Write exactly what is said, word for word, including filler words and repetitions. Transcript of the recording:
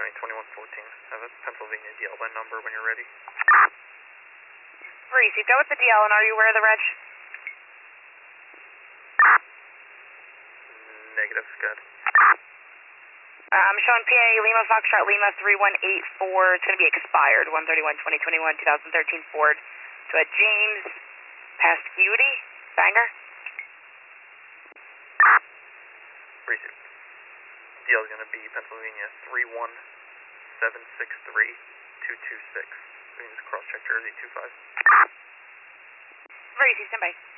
twenty twenty-one fourteen. Have a Pennsylvania D L by number when you're ready. Reese, go with the D L, and are you aware of the reg? Negative, good. Uh, I'm showing P A Lima Foxtrot Lima three one eight four. It's going to be expired, one thirty-one twenty twenty-one, twenty thirteen Ford. So at James Pascuity, Bangor. Reese. D L is going to be Pennsylvania three one seven six three two two six. We can just cross check Jersey two five. Reese, stand by.